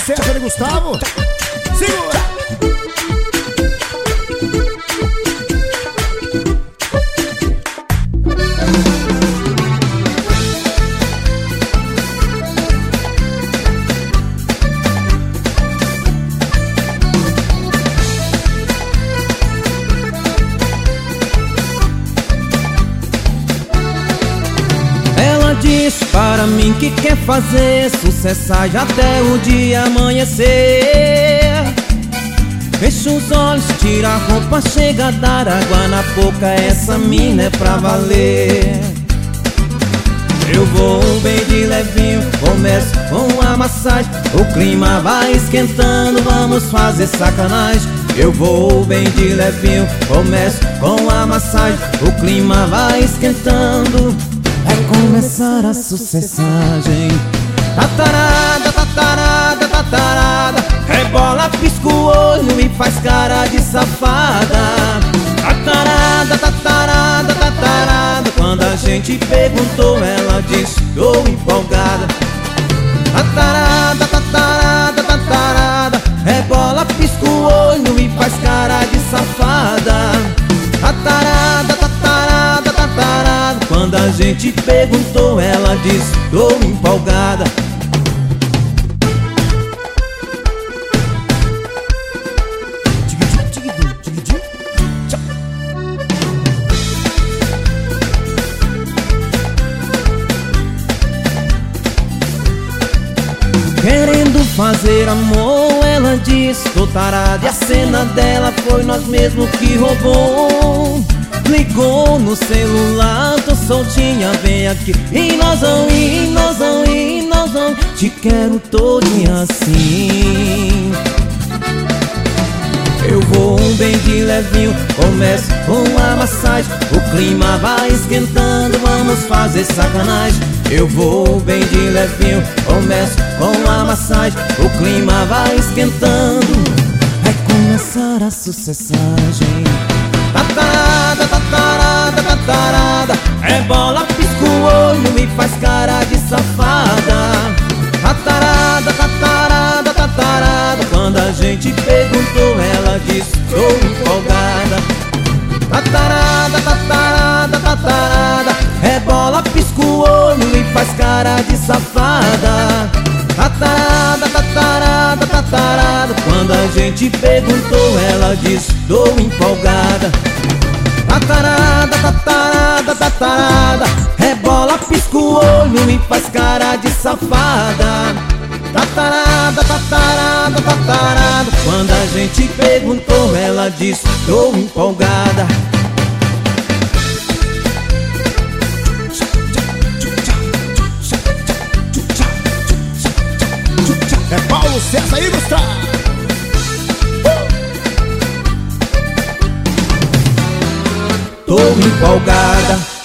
César e Gustavo. Segura! Diz para mim que quer fazer sucessagem até o dia amanhecer. Fecha os olhos, tira a roupa, chega a dar água na boca. Essa mina é pra valer. Eu vou bem de levinho, começo com a massagem. O clima vai esquentando, vamos fazer sacanagem. Eu vou bem de levinho, começo com a massagem. O clima vai esquentando, vai começar a sucessagem. Tatarada, tatarada, tatarada, rebola, pisca o olho e faz cara de safada. Tatarada, tatarada, tatarada, quando a gente perguntou ela disse, tô empolgada. Tatarada, tatarada, tatarada, rebola, pisca o olho e faz cara de safada. Tatarada, tatarada, tatarada, quando a gente perguntou ela disse, tô empolgada. Querendo fazer amor, ela disse, tô tarada. E a cena dela foi nós mesmos que roubou. Ligou no celular, tô soltinha, vem aqui. E nós vamos ir, nós vamos ir, nós vamos. Te quero todinha assim. Eu vou bem de levinho, começo com a massagem. O clima vai esquentando, vamos fazer sacanagem. Eu vou bem de levinho, começo com a massagem. O clima vai esquentando, vai começar a sucessagem. Tatarada, tatarada, tatarada, rebola, pisca o olho e faz cara de safada. Tatarada, tatarada, tatarada, quando a gente perguntou ela disse, tô empolgada. Tatarada, tatarada, tatarada, rebola, pisca o olho e faz cara de safada. Tatarada, tatarada, tatarada, quando a gente perguntou ela disse, tô empolgada. Tatarada, tatarada, tatarada, rebola, pisca o olho e faz cara de safada. Tatarada, tatarada, tatarada, quando a gente perguntou ela disse, tô empolgada. É Paulo César e Gustavo. Tô empolgada.